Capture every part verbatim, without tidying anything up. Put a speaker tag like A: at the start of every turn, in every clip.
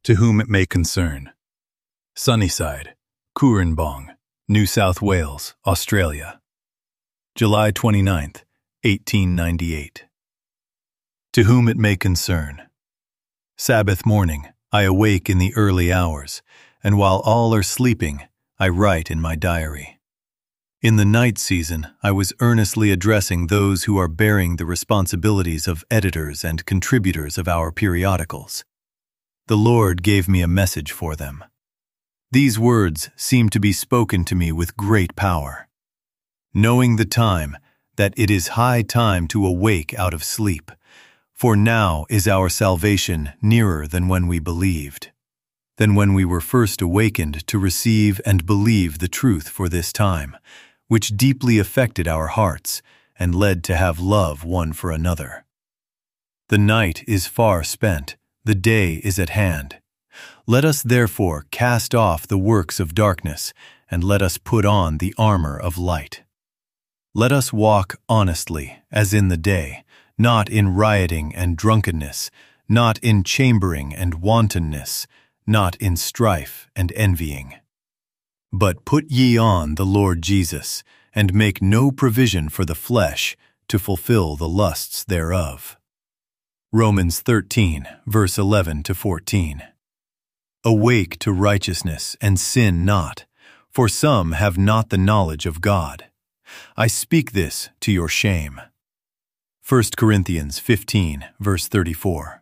A: To whom it may concern. Sunnyside, Cooranbong, New South Wales, Australia. July twenty-ninth, eighteen ninety-eight. To whom it may concern. Sabbath morning, I awake in the early hours, and while all are sleeping, I write in my diary. In the night season, I was earnestly addressing those who are bearing the responsibilities of editors and contributors of our periodicals. The Lord gave me a message for them. These words seem to be spoken to me with great power. Knowing the time, that it is high time to awake out of sleep, for now is our salvation nearer than when we believed, than when we were first awakened to receive and believe the truth for this time, which deeply affected our hearts and led to have love one for another. The night is far spent, the day is at hand. Let us therefore cast off the works of darkness, and let us put on the armor of light. Let us walk honestly, as in the day, not in rioting and drunkenness, not in chambering and wantonness, not in strife and envying. But put ye on the Lord Jesus, and make no provision for the flesh to fulfill the lusts thereof. Romans thirteen, verse eleven to fourteen. Awake to righteousness, and sin not, for some have not the knowledge of God. I speak this to your shame. First Corinthians fifteen, verse thirty-four.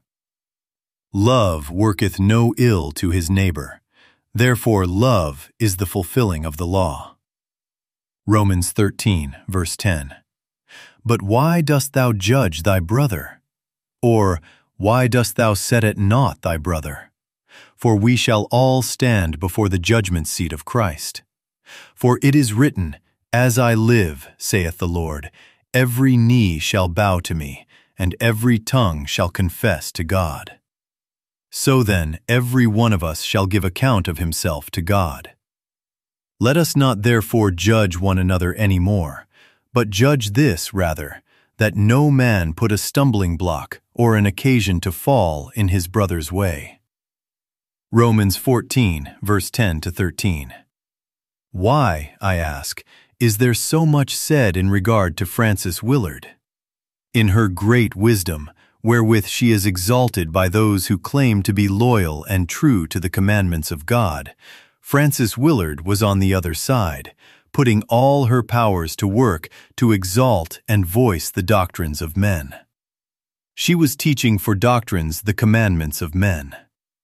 A: Love worketh no ill to his neighbor, therefore love is the fulfilling of the law. Romans thirteen, verse ten. But why dost thou judge thy brother? Or, why dost thou set at naught thy brother? For we shall all stand before the judgment seat of Christ. For it is written, As I live, saith the Lord, every knee shall bow to me, and every tongue shall confess to God. So then, every one of us shall give account of himself to God. Let us not therefore judge one another any more, but judge this rather, that no man put a stumbling block or an occasion to fall in his brother's way. Romans fourteen, verse ten to thirteen. Why, I ask, is there so much said in regard to Frances Willard? In her great wisdom, wherewith she is exalted by those who claim to be loyal and true to the commandments of God, Frances Willard was on the other side, putting all her powers to work to exalt and voice the doctrines of men. She was teaching for doctrines the commandments of men.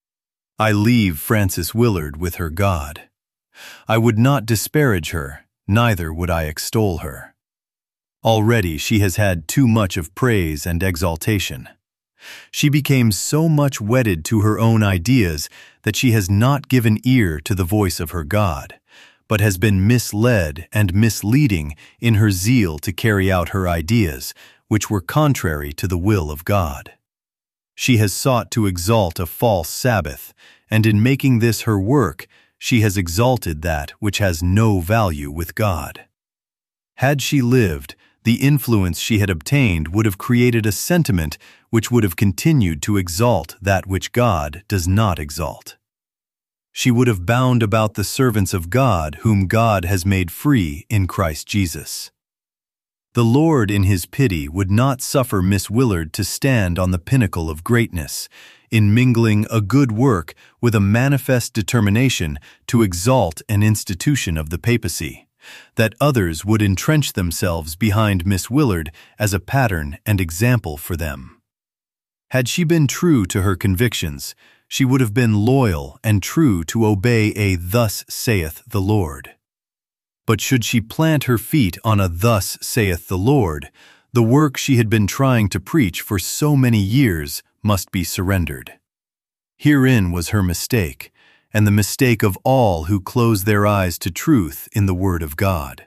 A: I leave Frances Willard with her God. I would not disparage her, neither would I extol her. Already she has had too much of praise and exaltation. She became so much wedded to her own ideas that she has not given ear to the voice of her God, but has been misled and misleading in her zeal to carry out her ideas, which were contrary to the will of God. She has sought to exalt a false Sabbath, and in making this her work, she has exalted that which has no value with God. Had she lived, the influence she had obtained would have created a sentiment which would have continued to exalt that which God does not exalt. She would have bound about the servants of God whom God has made free in Christ Jesus. The Lord in his pity would not suffer Miss Willard to stand on the pinnacle of greatness, in mingling a good work with a manifest determination to exalt an institution of the papacy, that others would entrench themselves behind Miss Willard as a pattern and example for them. Had she been true to her convictions, she would have been loyal and true to obey a "Thus saith the Lord." But should she plant her feet on a "Thus saith the Lord," the work she had been trying to preach for so many years must be surrendered. Herein was her mistake, and the mistake of all who close their eyes to truth in the Word of God.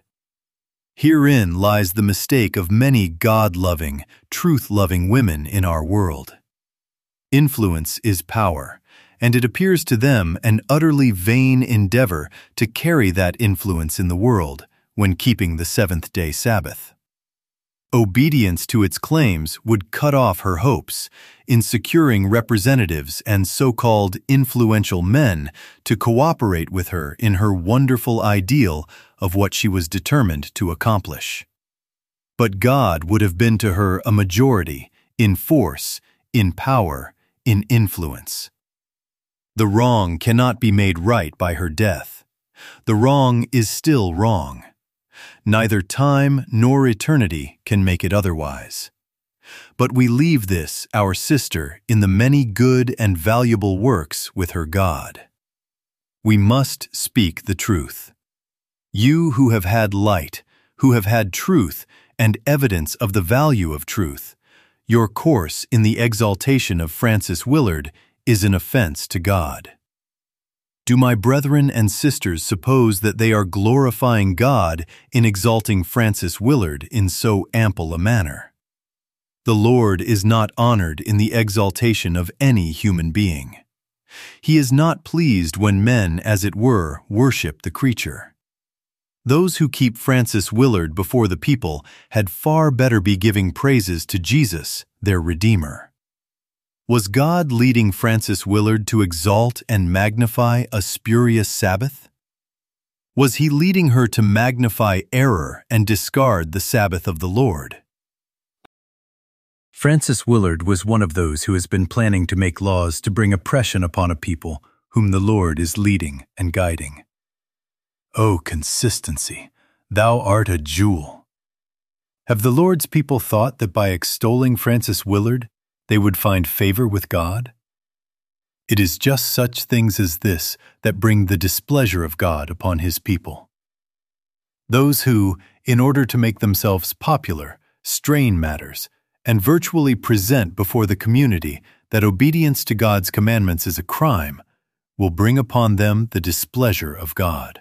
A: Herein lies the mistake of many God-loving, truth-loving women in our world. Influence is power, and it appears to them an utterly vain endeavor to carry that influence in the world when keeping the seventh-day Sabbath. Obedience to its claims would cut off her hopes in securing representatives and so-called influential men to cooperate with her in her wonderful ideal of what she was determined to accomplish. But God would have been to her a majority in force, in power, in influence. The wrong cannot be made right by her death. The wrong is still wrong. Neither time nor eternity can make it otherwise. But we leave this, our sister, in the many good and valuable works with her God. We must speak the truth. You who have had light, who have had truth and evidence of the value of truth, your course in the exaltation of Frances Willard is an offense to God. Do my brethren and sisters suppose that they are glorifying God in exalting Frances Willard in so ample a manner? The Lord is not honored in the exaltation of any human being. He is not pleased when men, as it were, worship the creature. Those who keep Frances Willard before the people had far better be giving praises to Jesus, their Redeemer. Was God leading Frances Willard to exalt and magnify a spurious Sabbath? Was he leading her to magnify error and discard the Sabbath of the Lord? Frances Willard was one of those who has been planning to make laws to bring oppression upon a people whom the Lord is leading and guiding. O consistency, thou art a jewel. Have the Lord's people thought that by extolling Frances Willard, they would find favor with God? It is just such things as this that bring the displeasure of God upon his people. Those who, in order to make themselves popular, strain matters, and virtually present before the community that obedience to God's commandments is a crime, will bring upon them the displeasure of God.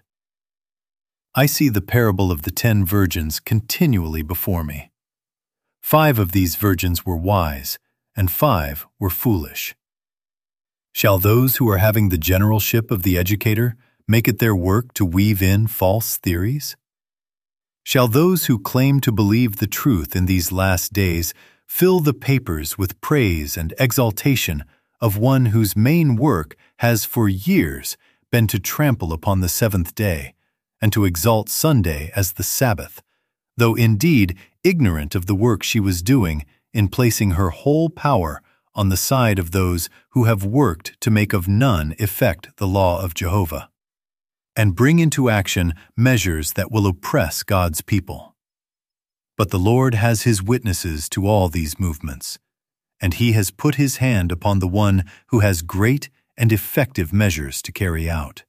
A: I see the parable of the ten virgins continually before me. Five of these virgins were wise, and five were foolish. Shall those who are having the generalship of the educator make it their work to weave in false theories? Shall those who claim to believe the truth in these last days fill the papers with praise and exaltation of one whose main work has for years been to trample upon the seventh day and to exalt Sunday as the Sabbath, though indeed ignorant of the work she was doing in placing her whole power on the side of those who have worked to make of none effect the law of Jehovah, and bring into action measures that will oppress God's people? But the Lord has his witnesses to all these movements, and he has put his hand upon the one who has great and effective measures to carry out.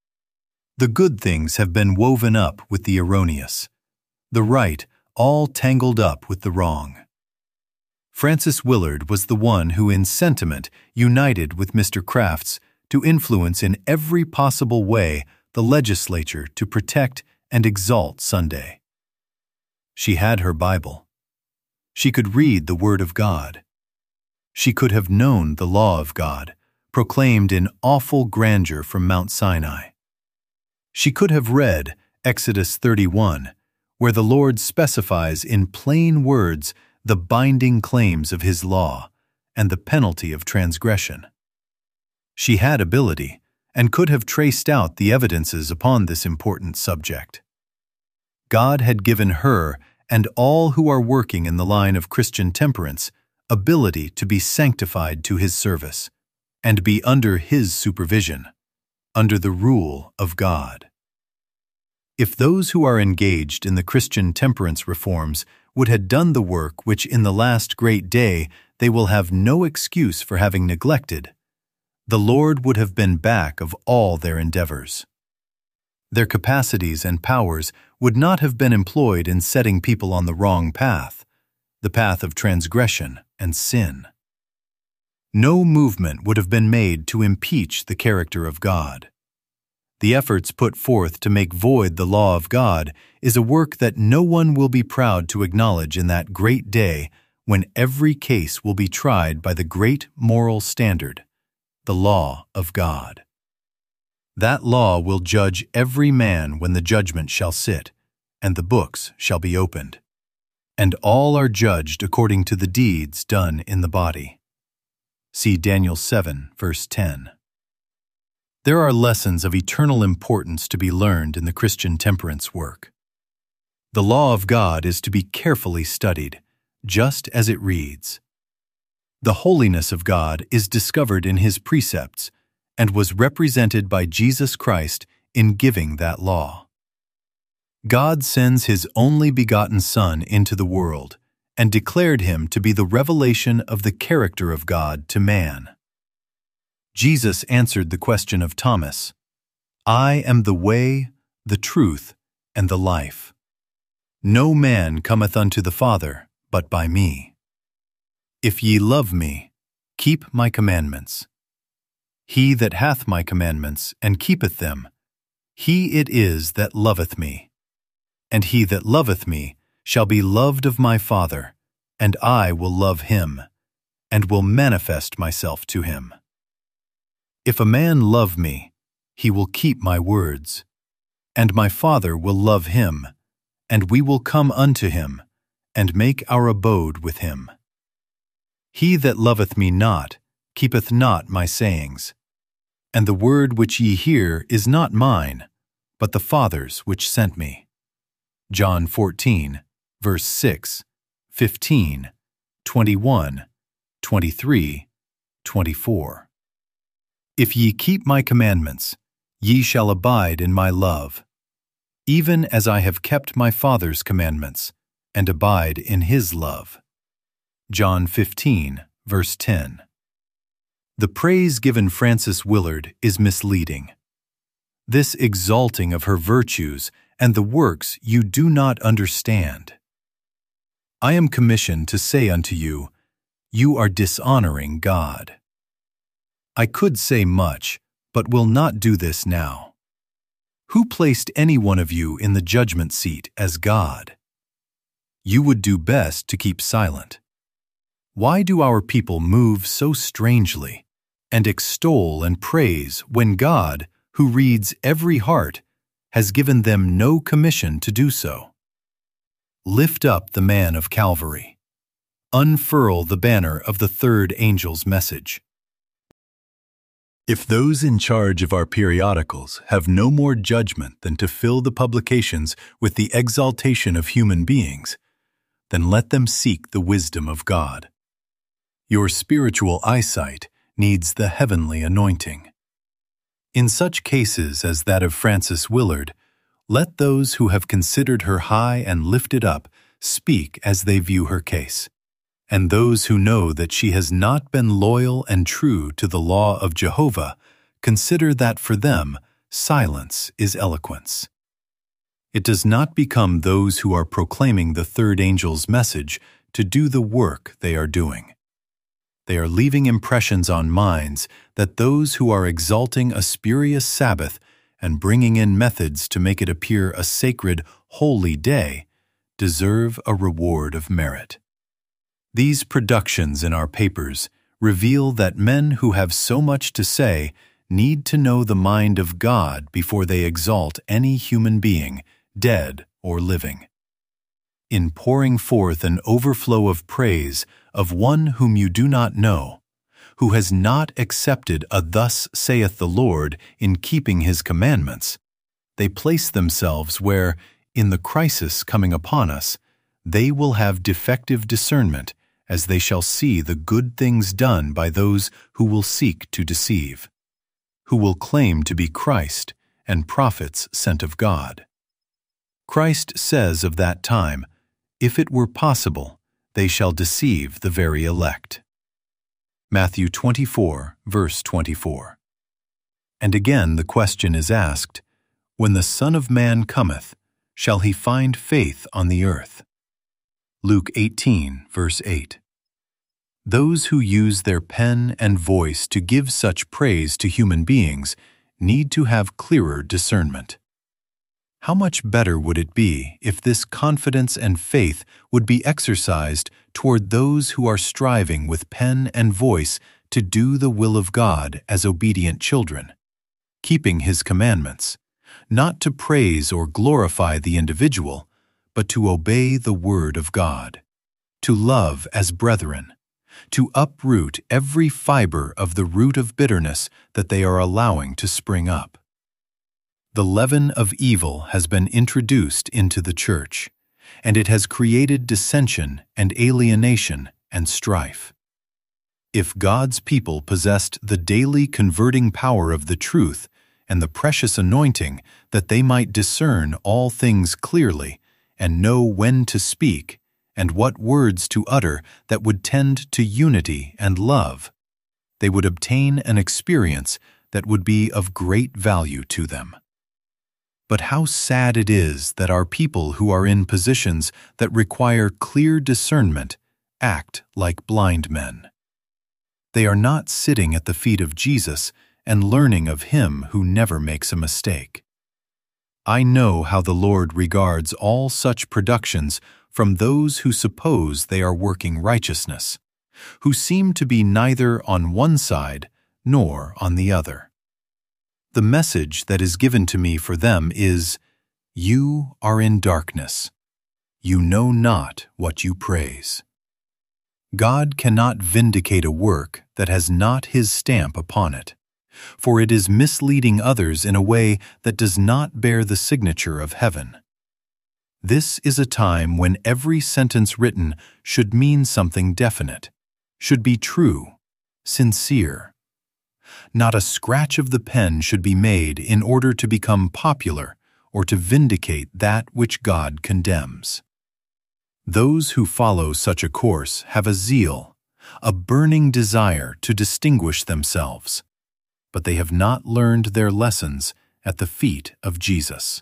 A: The good things have been woven up with the erroneous, the right all tangled up with the wrong. Frances Willard was the one who in sentiment united with Mister Crafts to influence in every possible way the legislature to protect and exalt Sunday. She had her Bible. She could read the Word of God. She could have known the law of God, proclaimed in awful grandeur from Mount Sinai. She could have read Exodus thirty-one, where the Lord specifies in plain words the binding claims of his law and the penalty of transgression. She had ability and could have traced out the evidences upon this important subject. God had given her and all who are working in the line of Christian temperance ability to be sanctified to his service and be under his supervision, under the rule of God. If those who are engaged in the Christian temperance reforms would have done the work which in the last great day they will have no excuse for having neglected, the Lord would have been back of all their endeavors. Their capacities and powers would not have been employed in setting people on the wrong path, the path of transgression and sin. No movement would have been made to impeach the character of God. The efforts put forth to make void the law of God is a work that no one will be proud to acknowledge in that great day when every case will be tried by the great moral standard, the law of God. That law will judge every man when the judgment shall sit, and the books shall be opened. and all are judged according to the deeds done in the body. See Daniel seven, verse ten. There are lessons of eternal importance to be learned in the Christian temperance work. The law of God is to be carefully studied, just as it reads. The holiness of God is discovered in His precepts and was represented by Jesus Christ in giving that law. God sends His only begotten Son into the world and declared Him to be the revelation of the character of God to man. Jesus answered the question of Thomas, "I am the way, the truth, and the life. No man cometh unto the Father but by me. If ye love me, keep my commandments. He that hath my commandments and keepeth them, he it is that loveth me. And he that loveth me shall be loved of my Father, and I will love him, and will manifest myself to him. If a man love me, he will keep my words, and my Father will love him, and we will come unto him, and make our abode with him. He that loveth me not keepeth not my sayings, and the word which ye hear is not mine, but the Father's which sent me." John fourteen, verse six, fifteen, twenty-one, twenty-three, twenty-four. "If ye keep my commandments, ye shall abide in my love, even as I have kept my Father's commandments, and abide in his love." John fifteen, verse ten. The praise given Frances Willard is misleading. This exalting of her virtues and the works you do not understand. I am commissioned to say unto you, you are dishonoring God. I could say much, but will not do this now. Who placed any one of you in the judgment seat as God? You would do best to keep silent. Why do our people move so strangely and extol and praise when God, who reads every heart, has given them no commission to do so? Lift up the man of Calvary. Unfurl the banner of the third angel's message. If those in charge of our periodicals have no more judgment than to fill the publications with the exaltation of human beings, then let them seek the wisdom of God. Your spiritual eyesight needs the heavenly anointing. In such cases as that of Frances Willard, let those who have considered her high and lifted up speak as they view her case, and those who know that she has not been loyal and true to the law of Jehovah consider that for them silence is eloquence. It does not become those who are proclaiming the third angel's message to do the work they are doing. They are leaving impressions on minds that those who are exalting a spurious Sabbath and bringing in methods to make it appear a sacred, holy day deserve a reward of merit. These productions in our papers reveal that men who have so much to say need to know the mind of God before they exalt any human being, dead or living. In pouring forth an overflow of praise of one whom you do not know, who has not accepted a "Thus saith the Lord" in keeping his commandments, they place themselves where, in the crisis coming upon us, they will have defective discernment as they shall see the good things done by those who will seek to deceive, who will claim to be Christ and prophets sent of God. Christ says of that time, "If it were possible, they shall deceive the very elect." Matthew twenty-four, verse twenty-four. And again the question is asked, "When the Son of Man cometh, shall he find faith on the earth?" Luke eighteen, verse eight. Those who use their pen and voice to give such praise to human beings need to have clearer discernment. How much better would it be if this confidence and faith would be exercised toward those who are striving with pen and voice to do the will of God as obedient children, keeping His commandments, not to praise or glorify the individual, but to obey the word of God, to love as brethren, to uproot every fiber of the root of bitterness that they are allowing to spring up. The leaven of evil has been introduced into the church, and it has created dissension and alienation and strife. If God's people possessed the daily converting power of the truth and the precious anointing that they might discern all things clearly and know when to speak and what words to utter that would tend to unity and love, they would obtain an experience that would be of great value to them. But how sad it is that our people who are in positions that require clear discernment act like blind men. They are not sitting at the feet of Jesus and learning of Him who never makes a mistake. I know how the Lord regards all such productions from those who suppose they are working righteousness, who seem to be neither on one side nor on the other. The message that is given to me for them is, "You are in darkness. You know not what you praise." God cannot vindicate a work that has not His stamp upon it, for it is misleading others in a way that does not bear the signature of heaven. This is a time when every sentence written should mean something definite, should be true, sincere. Not a scratch of the pen should be made in order to become popular or to vindicate that which God condemns. Those who follow such a course have a zeal, a burning desire to distinguish themselves, but they have not learned their lessons at the feet of Jesus.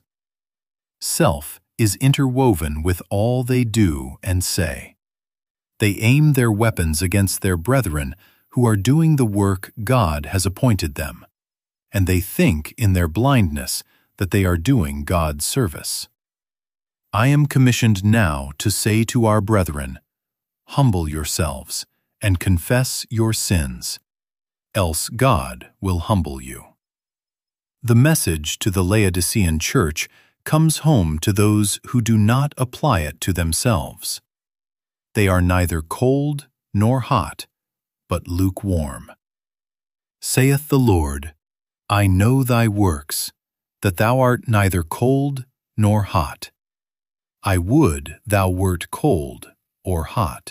A: Self is interwoven with all they do and say. They aim their weapons against their brethren who are doing the work God has appointed them, and they think in their blindness that they are doing God's service. I am commissioned now to say to our brethren, "Humble yourselves and confess your sins, else God will humble you." The message to the Laodicean church comes home to those who do not apply it to themselves. They are neither cold nor hot, but lukewarm. Saith the Lord, "I know thy works, that thou art neither cold nor hot. I would thou wert cold or hot.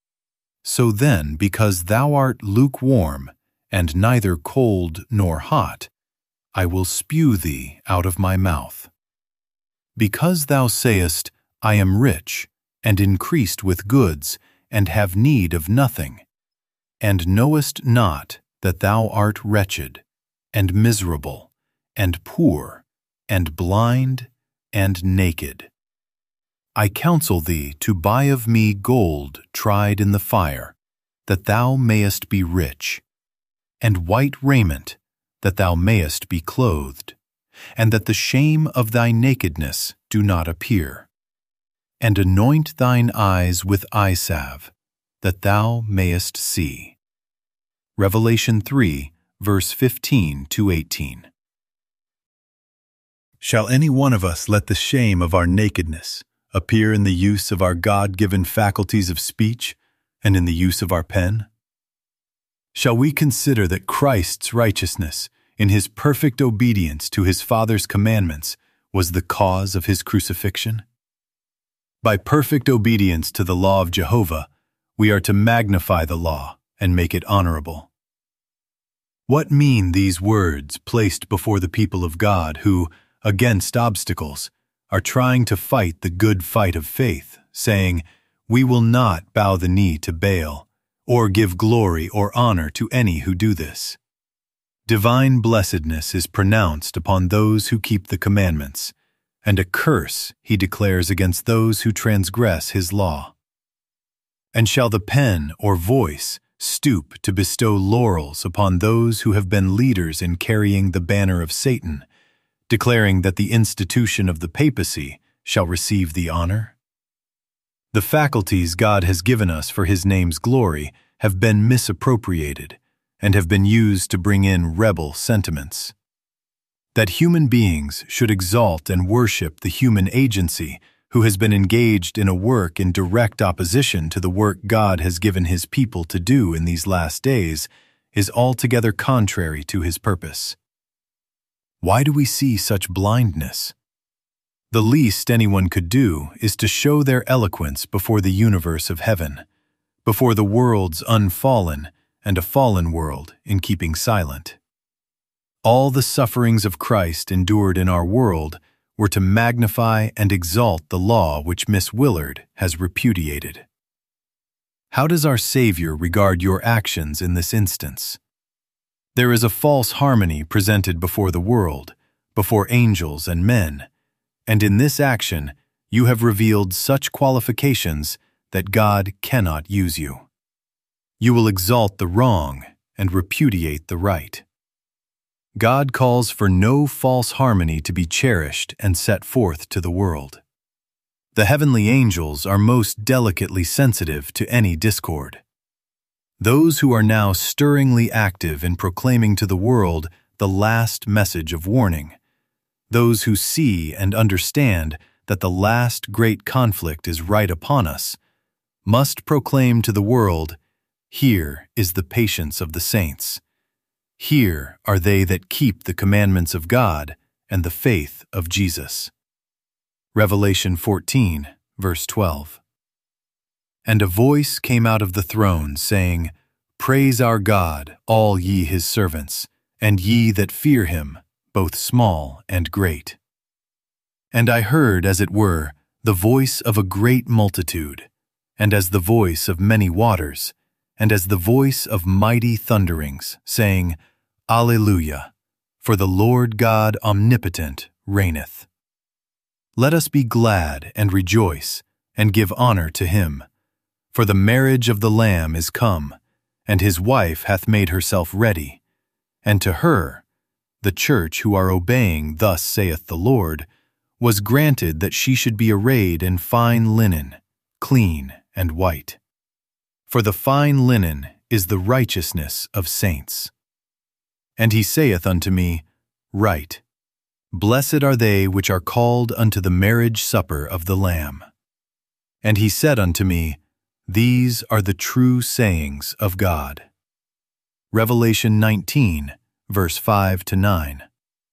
A: So then, because thou art lukewarm, and neither cold nor hot, I will spew thee out of my mouth. Because thou sayest, I am rich, and increased with goods, and have need of nothing, and knowest not that thou art wretched, and miserable, and poor, and blind, and naked. I counsel thee to buy of me gold tried in the fire, that thou mayest be rich, and white raiment, that thou mayest be clothed, and that the shame of thy nakedness do not appear. And anoint thine eyes with eye salve, that thou mayest see. Revelation three, verse fifteen to eighteen. Shall any one of us let the shame of our nakedness appear in the use of our God-given faculties of speech and in the use of our pen? Shall we consider that Christ's righteousness, in his perfect obedience to his Father's commandments, was the cause of his crucifixion? By perfect obedience to the law of Jehovah, we are to magnify the law and make it honorable. What mean these words placed before the people of God who, against obstacles, are trying to fight the good fight of faith, saying, "We will not bow the knee to Baal, or give glory or honor to any who do this"? Divine blessedness is pronounced upon those who keep the commandments, and a curse he declares against those who transgress his law. And shall the pen or voice stoop to bestow laurels upon those who have been leaders in carrying the banner of Satan, declaring that the institution of the papacy shall receive the honor? The faculties God has given us for his name's glory have been misappropriated and have been used to bring in rebel sentiments. That human beings should exalt and worship the human agency who has been engaged in a work in direct opposition to the work God has given his people to do in these last days, is altogether contrary to his purpose. Why do we see such blindness? The least anyone could do is to show their eloquence before the universe of heaven, before the worlds unfallen and a fallen world in keeping silent. All the sufferings of Christ endured in our world were to magnify and exalt the law which Miss Willard has repudiated. How does our Savior regard your actions in this instance? There is a false harmony presented before the world, before angels and men, and in this action you have revealed such qualifications that God cannot use you. You will exalt the wrong and repudiate the right. God calls for no false harmony to be cherished and set forth to the world. The heavenly angels are most delicately sensitive to any discord. Those who are now stirringly active in proclaiming to the world the last message of warning, those who see and understand that the last great conflict is right upon us, must proclaim to the world, "Here is the patience of the saints. Here are they that keep the commandments of God and the faith of Jesus." Revelation fourteen, verse twelve. And a voice came out of the throne, saying, "Praise our God, all ye his servants, and ye that fear him, both small and great." And I heard, as it were, the voice of a great multitude, and as the voice of many waters, and as the voice of mighty thunderings, saying, Alleluia, for the Lord God omnipotent reigneth. Let us be glad and rejoice, and give honor to him. For the marriage of the Lamb is come, and his wife hath made herself ready. And to her, the church who are obeying, thus saith the Lord, was granted that she should be arrayed in fine linen, clean and white. For the fine linen is the righteousness of saints. And he saith unto me, Write, Blessed are they which are called unto the marriage supper of the Lamb. And he said unto me, These are the true sayings of God. Revelation nineteen, verse five to nine.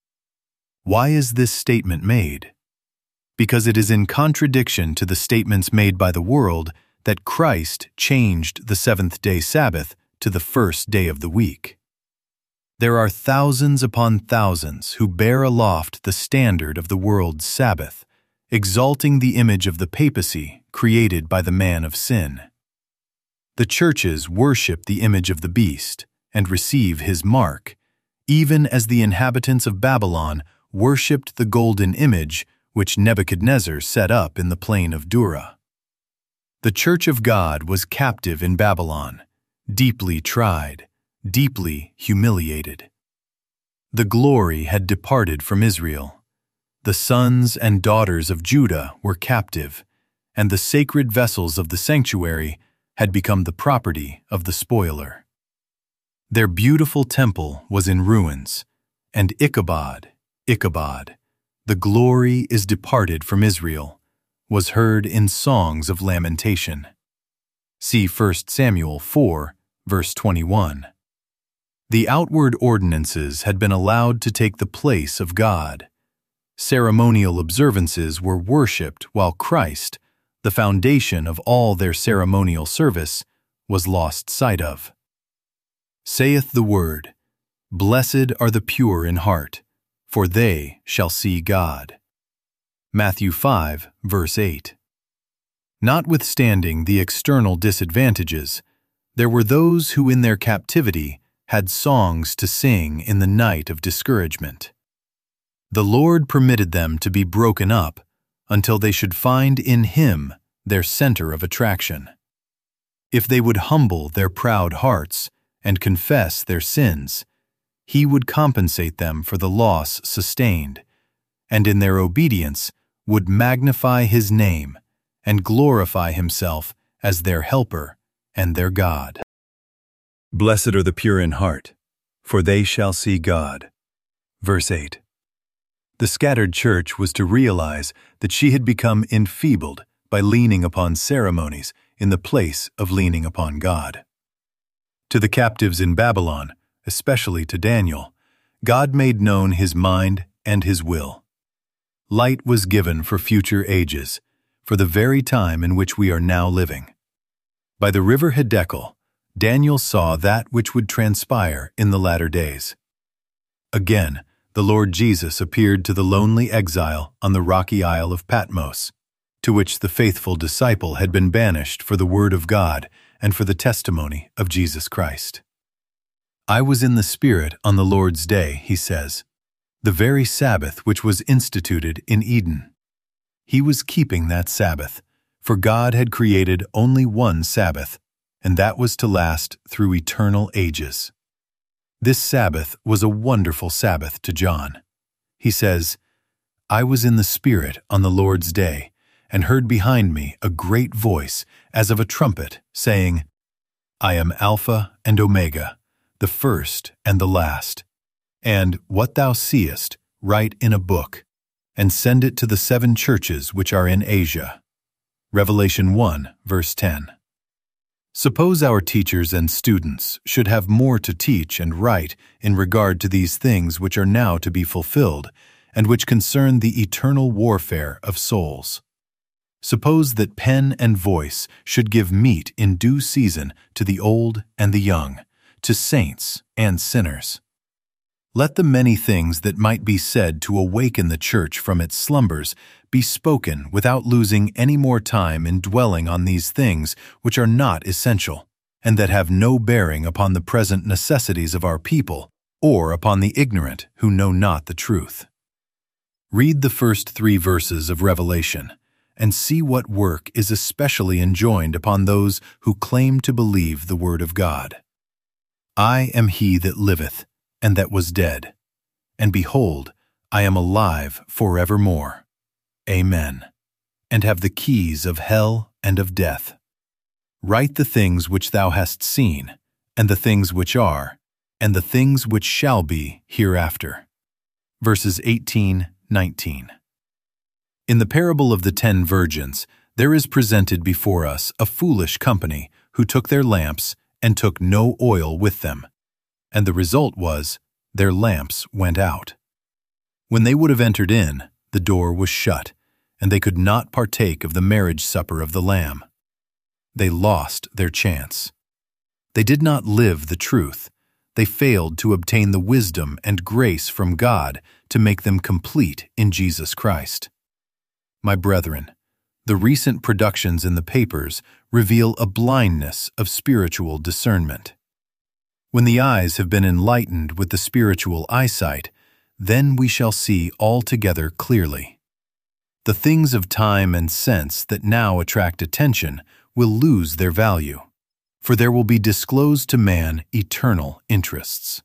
A: Why is this statement made? Because it is in contradiction to the statements made by the world that Christ changed the seventh-day Sabbath to the first day of the week. There are thousands upon thousands who bear aloft the standard of the world's Sabbath, exalting the image of the papacy created by the man of sin. The churches worship the image of the beast and receive his mark, even as the inhabitants of Babylon worshipped the golden image which Nebuchadnezzar set up in the plain of Dura. The church of God was captive in Babylon, deeply tried, deeply humiliated. The glory had departed from Israel. The sons and daughters of Judah were captive, and the sacred vessels of the sanctuary had become the property of the spoiler. Their beautiful temple was in ruins, and Ichabod, Ichabod, the glory is departed from Israel, was heard in songs of lamentation. See First Samuel four, verse twenty-one. The outward ordinances had been allowed to take the place of God. Ceremonial observances were worshipped while Christ, the foundation of all their ceremonial service, was lost sight of. Saith the Word, Blessed are the pure in heart, for they shall see God. Matthew five, verse eight. Notwithstanding the external disadvantages, there were those who in their captivity had songs to sing in the night of discouragement. The Lord permitted them to be broken up until they should find in Him their center of attraction. If they would humble their proud hearts and confess their sins, He would compensate them for the loss sustained, and in their obedience would magnify His name and glorify Himself as their helper and their God. Blessed are the pure in heart, for they shall see God. Verse eight. The scattered church was to realize that she had become enfeebled by leaning upon ceremonies in the place of leaning upon God. To the captives in Babylon, especially to Daniel, God made known his mind and his will. Light was given for future ages, for the very time in which we are now living. By the river Hiddekel, Daniel saw that which would transpire in the latter days. Again, the Lord Jesus appeared to the lonely exile on the rocky isle of Patmos, to which the faithful disciple had been banished for the word of God and for the testimony of Jesus Christ. I was in the Spirit on the Lord's day, he says, the very Sabbath which was instituted in Eden. He was keeping that Sabbath, for God had created only one Sabbath, and that was to last through eternal ages. This Sabbath was a wonderful Sabbath to John. He says, I was in the Spirit on the Lord's day, and heard behind me a great voice as of a trumpet, saying, I am Alpha and Omega, the first and the last. And what thou seest, write in a book, and send it to the seven churches which are in Asia. Revelation one, verse ten. Suppose our teachers and students should have more to teach and write in regard to these things which are now to be fulfilled, and which concern the eternal warfare of souls. Suppose that pen and voice should give meat in due season to the old and the young, to saints and sinners. Let the many things that might be said to awaken the church from its slumbers be spoken without losing any more time in dwelling on these things which are not essential, and that have no bearing upon the present necessities of our people, or upon the ignorant who know not the truth. Read the first three verses of Revelation, and see what work is especially enjoined upon those who claim to believe the word of God. I am he that liveth, and that was dead, and behold, I am alive forevermore. Amen. And have the keys of hell and of death. Write the things which thou hast seen, and the things which are, and the things which shall be hereafter. Verses eighteen, nineteen. In the parable of the ten virgins, there is presented before us a foolish company who took their lamps and took no oil with them. And the result was, their lamps went out. When they would have entered in, the door was shut, and they could not partake of the marriage supper of the Lamb. They lost their chance. They did not live the truth. They failed to obtain the wisdom and grace from God to make them complete in Jesus Christ. My brethren, the recent productions in the papers reveal a blindness of spiritual discernment. When the eyes have been enlightened with the spiritual eyesight, then we shall see altogether clearly. The things of time and sense that now attract attention will lose their value, for there will be disclosed to man eternal interests.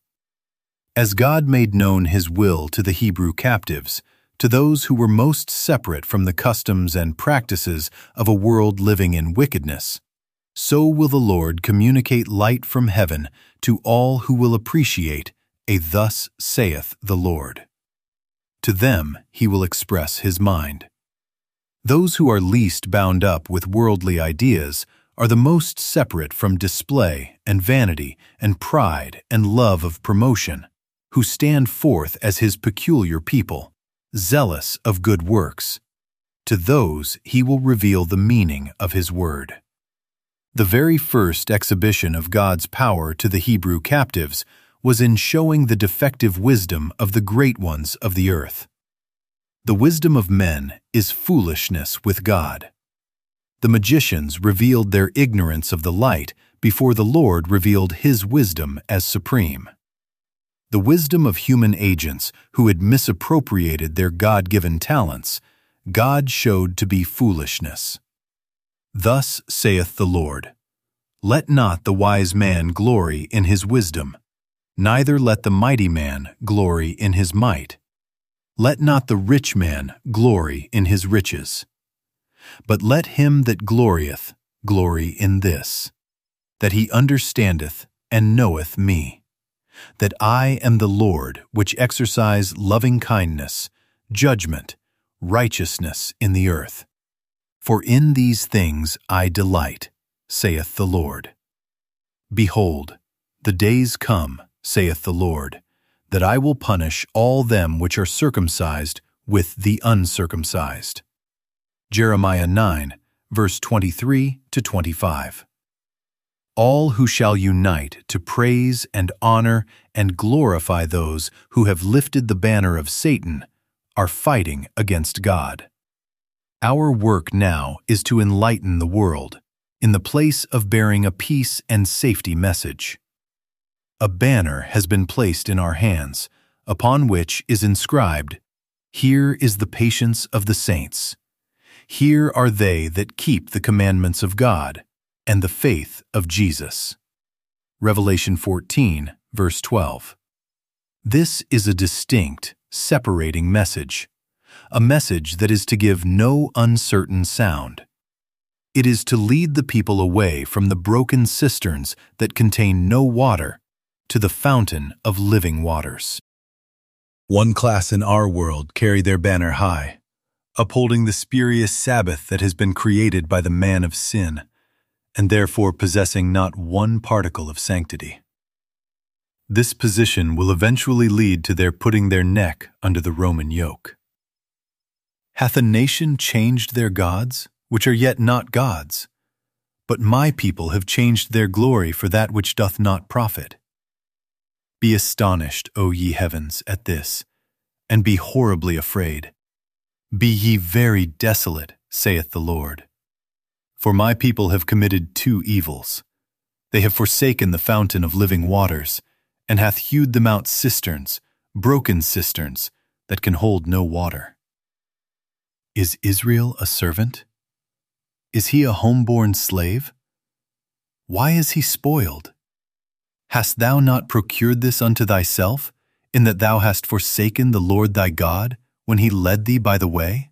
A: As God made known his will to the Hebrew captives, to those who were most separate from the customs and practices of a world living in wickedness, so will the Lord communicate light from heaven to all who will appreciate a "Thus saith the Lord." To them he will express his mind. Those who are least bound up with worldly ideas are the most separate from display and vanity and pride and love of promotion, who stand forth as his peculiar people, zealous of good works. To those he will reveal the meaning of his word. The very first exhibition of God's power to the Hebrew captives was in showing the defective wisdom of the great ones of the earth. The wisdom of men is foolishness with God. The magicians revealed their ignorance of the light before the Lord revealed his wisdom as supreme. The wisdom of human agents who had misappropriated their God-given talents, God showed to be foolishness. Thus saith the Lord, Let not the wise man glory in his wisdom, neither let the mighty man glory in his might. Let not the rich man glory in his riches. But let him that glorieth glory in this, that he understandeth and knoweth me, that I am the Lord which exercise loving kindness, judgment, righteousness in the earth. For in these things I delight, saith the Lord. Behold, the days come, saith the Lord, that I will punish all them which are circumcised with the uncircumcised. Jeremiah nine, verse twenty-three to twenty-five. All who shall unite to praise and honor and glorify those who have lifted the banner of Satan are fighting against God. Our work now is to enlighten the world in the place of bearing a peace and safety message. A banner has been placed in our hands, upon which is inscribed, "Here is the patience of the saints. Here are they that keep the commandments of God and the faith of Jesus." Revelation fourteen, verse twelve. This is a distinct, separating message, a message that is to give no uncertain sound. It is to lead the people away from the broken cisterns that contain no water to the fountain of living waters. One class in our world carry their banner high, upholding the spurious Sabbath that has been created by the man of sin, and therefore possessing not one particle of sanctity. This position will eventually lead to their putting their neck under the Roman yoke. Hath a nation changed their gods, which are yet not gods? But my people have changed their glory for that which doth not profit. Be astonished, O ye heavens, at this, and be horribly afraid. Be ye very desolate, saith the Lord. For my people have committed two evils. They have forsaken the fountain of living waters, and hath hewed them out cisterns, broken cisterns, that can hold no water. Is Israel a servant? Is he a homeborn slave? Why is he spoiled? Hast thou not procured this unto thyself, in that thou hast forsaken the Lord thy God, when he led thee by the way?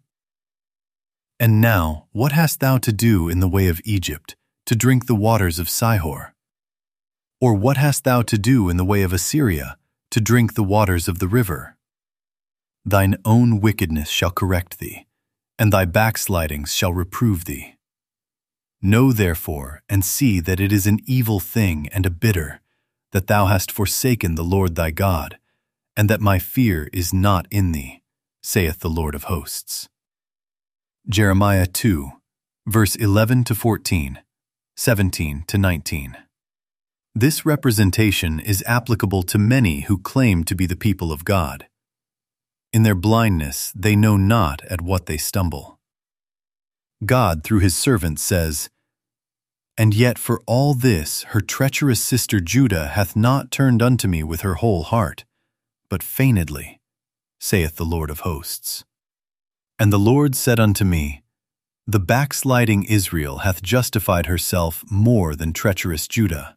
A: And now, what hast thou to do in the way of Egypt, to drink the waters of Sihor? Or what hast thou to do in the way of Assyria, to drink the waters of the river? Thine own wickedness shall correct thee, and thy backslidings shall reprove thee. Know therefore, and see that it is an evil thing and a bitter, that thou hast forsaken the Lord thy God, and that my fear is not in thee, saith the Lord of hosts. Jeremiah two, verse eleven to fourteen, seventeen to nineteen. This representation is applicable to many who claim to be the people of God. In their blindness, they know not at what they stumble. God, through his servant, says, "And yet for all this her treacherous sister Judah hath not turned unto me with her whole heart, but feignedly, saith the Lord of hosts. And the Lord said unto me, The backsliding Israel hath justified herself more than treacherous Judah.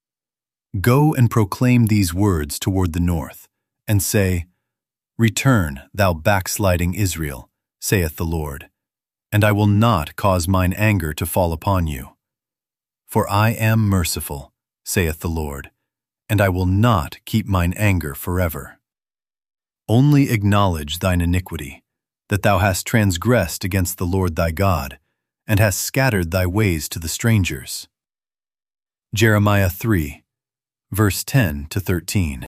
A: Go and proclaim these words toward the north, and say, Return, thou backsliding Israel, saith the Lord, and I will not cause mine anger to fall upon you. For I am merciful, saith the Lord, and I will not keep mine anger forever. Only acknowledge thine iniquity, that thou hast transgressed against the Lord thy God, and hast scattered thy ways to the strangers." Jeremiah three, verse ten to thirteen.